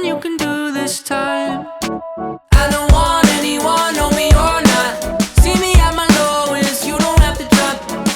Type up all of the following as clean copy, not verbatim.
nothing you can do this time. I don't want anyone, know me or not. See me at my lowest, you don't have to drop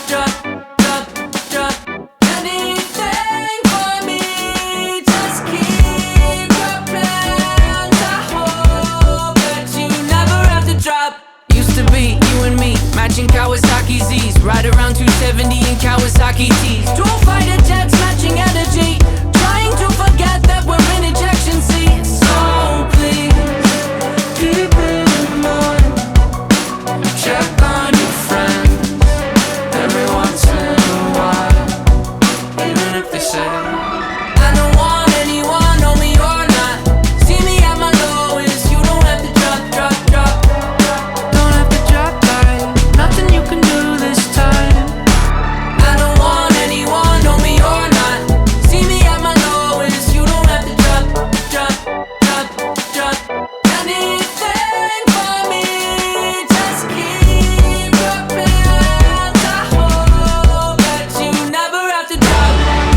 anything for me. Just keep your plans. I hope that you never have to drop. Used to be you and me, matching Kawasaki Z's, right around 270 in Kawasaki T's. Dual fighter jets, matching energy. Trying to forget that we're in ejection seats. So please keep it in mind. Check on your friends every once in a while, even if they say I don't want anyone, know me or not. See me at my lowest, you don't have to drop. Don't have to drop by, nothing you can do this time. I don't want anyone, know me or not. See me at my lowest, you don't have to drop anything for me. Just keep your plans. I hope that you never have to drop.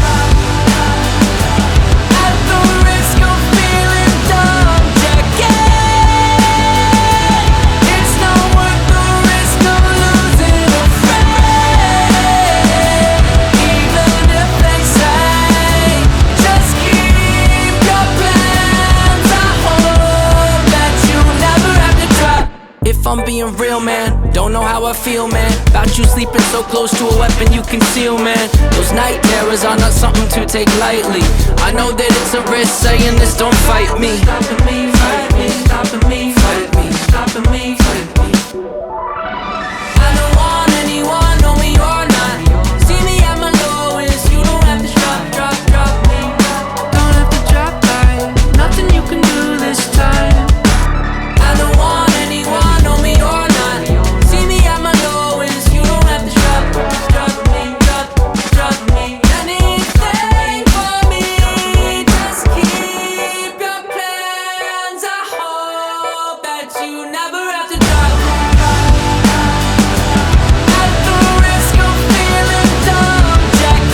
At the risk of feeling dumb, check it. It's not worth the risk of losing a friend. Even if they say, just keep your plans. I hope that you never have to drop. If I'm being real, man, don't know how I feel, man, about you sleeping so close to a weapon you conceal, man. Those night terrors are not something to take lightly. I know that it's a risk saying this, don't fight me. Stopping me, fight me, stopping me, fight me, stopping me, fight me. I don't want anyone, know me or not. See me at my lowest, you don't have to drop me. Don't have to drop by, nothing you can do this time. I don't want anyone, know me or not. See me at my lowest, you don't have to drop me. Anything for me, just keep your plans. I hope that you never have to drop. At the risk of feeling dumb, check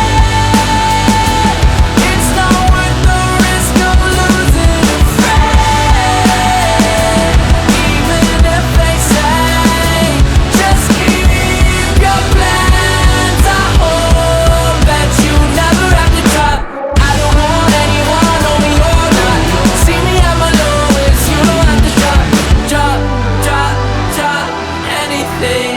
it. It's not worth the risk of losing a friend. Even if they say, just keep your plans. I hope that you never have to drop. I don't want anyone, know me or not. See me at my lowest, you don't have to drop anything.